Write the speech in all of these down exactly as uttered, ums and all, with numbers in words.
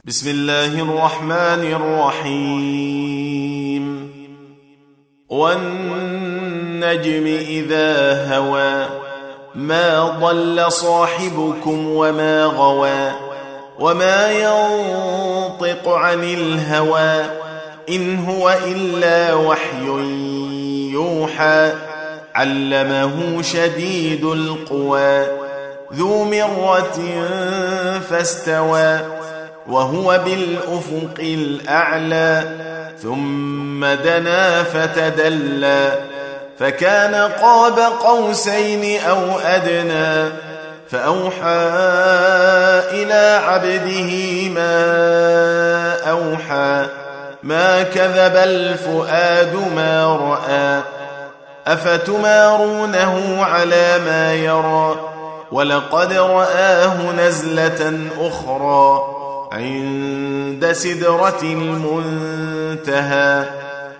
بسم الله الرحمن الرحيم والنجم إذا هوى ما ضل صاحبكم وما غوى وما ينطق عن الهوى إن هو إلا وحي يوحى علمه شديد القوى ذو مرة فاستوى وهو بالأفق الأعلى ثم دنا فتدلى فكان قاب قوسين أو أدنى فأوحى إلى عبده ما أوحى ما كذب الفؤاد ما رأى أفتمارونه على ما يرى ولقد رآه نزلة أخرى عند سدرة المنتهى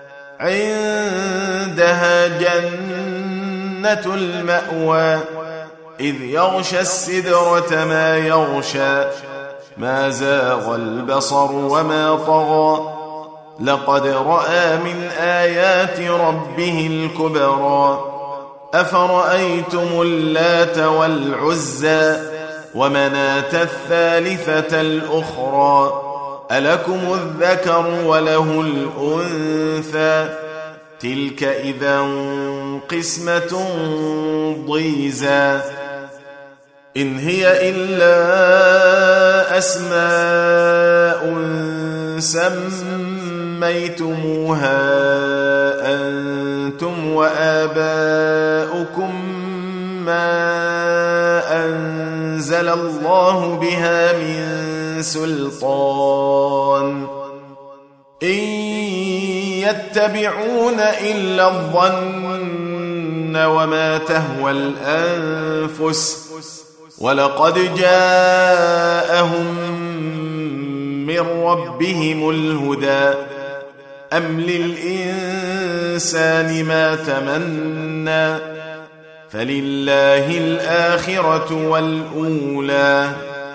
عندها جنة المأوى إذ يغشى السدرة ما يغشى ما زاغ البصر وما طغى لقد رأى من آيات ربه الكبرى أفرأيتم اللات والعزى ومناة الثالثة الأخرى ألكم الذكر وله الأنثى تلك إذا قسمة ضيزى إن هي إلا أسماء سميتموها أنتم وآباؤكم ما أنزل الله بها من سلطان إن يتبعون إلا الظن وما تهوى الأنفس ولقد جاءهم من ربهم الهدى أم للإنسان ما تمنى فلله الآخرة والأولى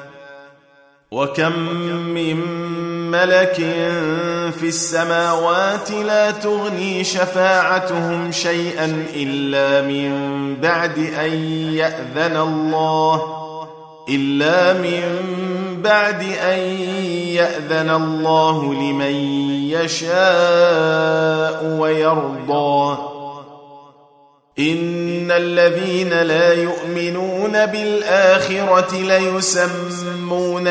وكم من ملك في السماوات لا تغني شفاعتهم شيئا إلا من بعد أن يأذن الله إلا من بعد أن يأذن الله لمن يشاء ويرضى إن الذين لا يؤمنون بالآخرة ليسمون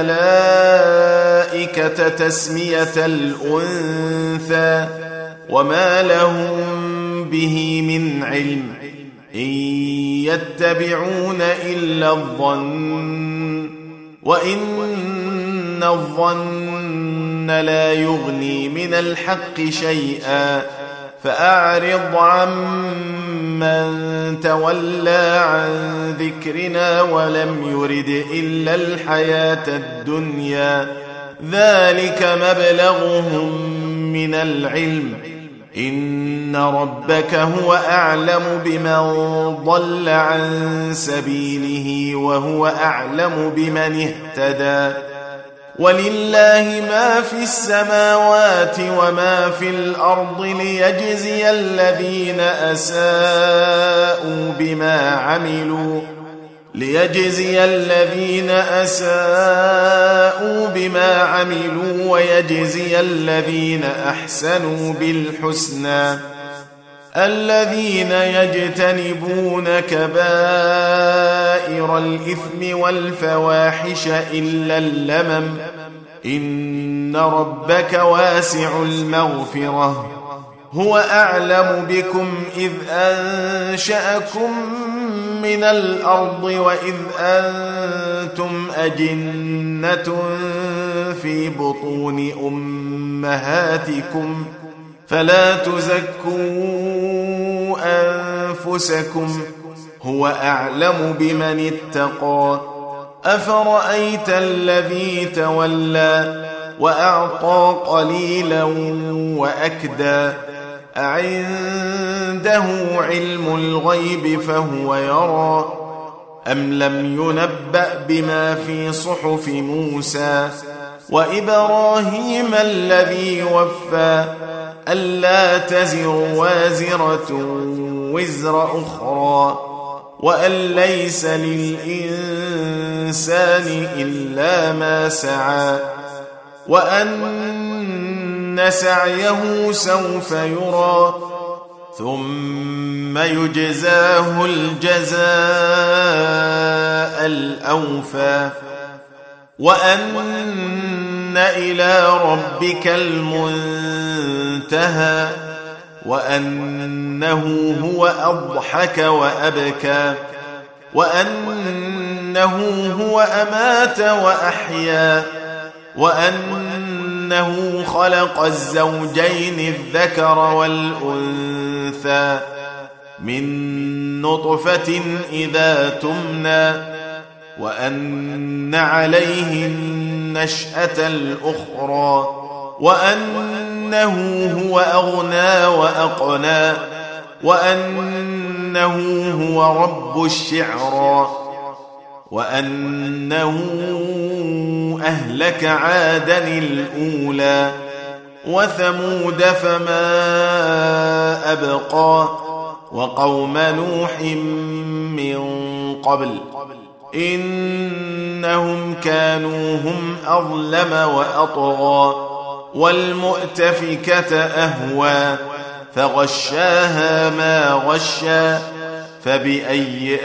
الملائكة تسمية الأنثى وما لهم به من علم إن يتبعون إلا الظن وإن الظن لا يغني من الحق شيئا فأعرض عمن تولى عن ذكرنا ولم يرد إلا الحياة الدنيا ذلك مبلغهم من العلم إن ربك هو أعلم بمن ضل عن سبيله وهو أعلم بمن اهتدى ولله ما في السماوات وما في الأرض ليجزي الذين أساءوا بما عملوا ليجزي الذين أساءوا بما عملوا ويجزي الذين أحسنوا بالحسنى الذين يجتنبون كبائر الإثم والفواحش إلا اللمم إن ربك واسع المغفرة هو أعلم بكم إذ أنشأكم من الأرض وإذ أنتم أجنة في بطون أمهاتكم فلا تزكوا أنفسكم هو أعلم بمن اتقى أفرأيت الذي تولى وأعطى قليلا وأكدى أعنده علم الغيب فهو يرى أم لم ينبأ بما في صحف موسى وإبراهيم الذي وفى ألا تزر وازرة وزر أخرى وأن ليس للإنسان إلا ما سعى وأن سعيه سوف يرى ثم يجزاه الجزاء الأوفى وأن إلى ربك المنتهى وأنه هو أضحك وأبكى وأنه هو أمات وأحيا وأنه خلق الزوجين الذكر والأنثى من نطفة إذا تمنى وأن عليه النشأة الأخرى وأنه هو أغنى وأقنى وأنه هو رب الشعرى وأنه أهلك عادا الأولى وثمود فما أبقى وقوم نوح من قبل إنهم كانوا هم أظلم وأطغى والمؤتفكة أهوى فغشاها ما غشى فبأي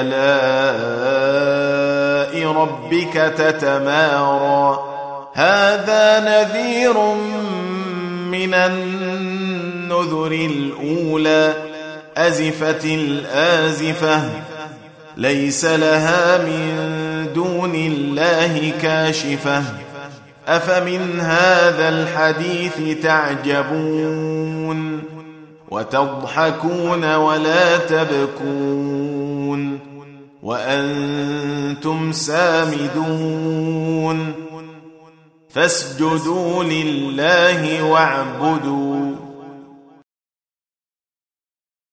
آلاء ربك تتمارى هذا نذير من النذر الأولى أزفت الآزفة ليس لها من دون الله كاشفة أفمن هذا الحديث تعجبون وتضحكون ولا تبكون وأنتم سامدون فاسجدوا لله واعبدوا